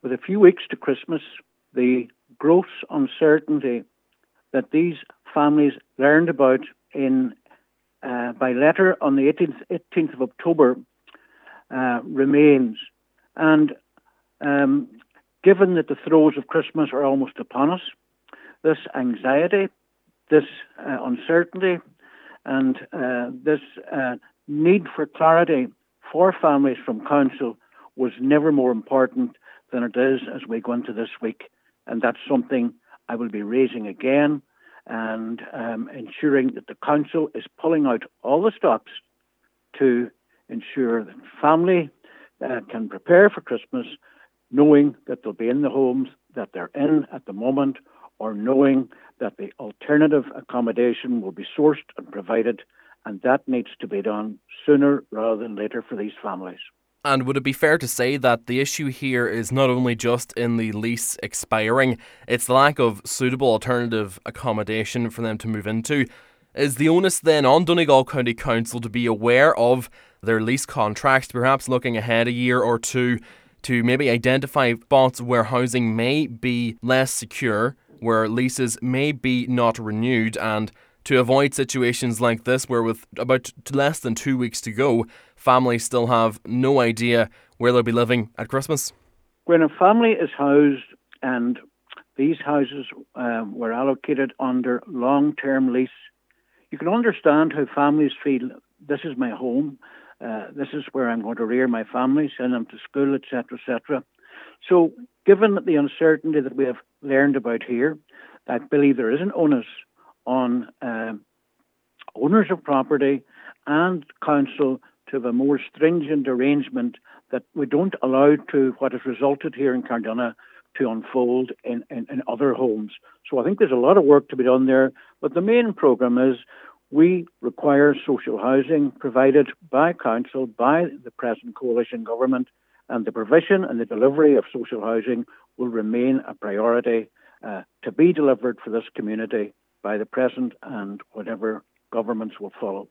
with a few weeks to Christmas, the gross uncertainty that these families learned about in by letter on the 18th of October remains. And given that the throes of Christmas are almost upon us, this anxiety, this uncertainty, and this need for clarity for families from Council was never more important than it is as we go into this week. And that's something I will be raising again and ensuring that the Council is pulling out all the stops to ensure that family can prepare for Christmas, knowing that they'll be in the homes that they're in at the moment, or knowing that the alternative accommodation will be sourced and provided, and that needs to be done sooner rather than later for these families. And would it be fair to say that the issue here is not only just in the lease expiring, it's the lack of suitable alternative accommodation for them to move into? Is the onus then on Donegal County Council to be aware of their lease contracts, perhaps looking ahead a year or two, to maybe identify spots where housing may be less secure, where leases may be not renewed, and to avoid situations like this where with about less than 2 weeks to go, families still have no idea where they'll be living at Christmas? When a family is housed and these houses were allocated under long-term lease, you can understand how families feel, this is my home, this is where I'm going to rear my family, send them to school, etc., etc. So given the uncertainty that we have learned about here, I believe there is an onus on owners of property and council to have a more stringent arrangement that we don't allow to what has resulted here in Cardona to unfold in other homes. So I think there's a lot of work to be done there, but the main programme is we require social housing provided by council, by the present coalition government, and the provision and the delivery of social housing will remain a priority to be delivered for this community by the present and whatever governments will follow.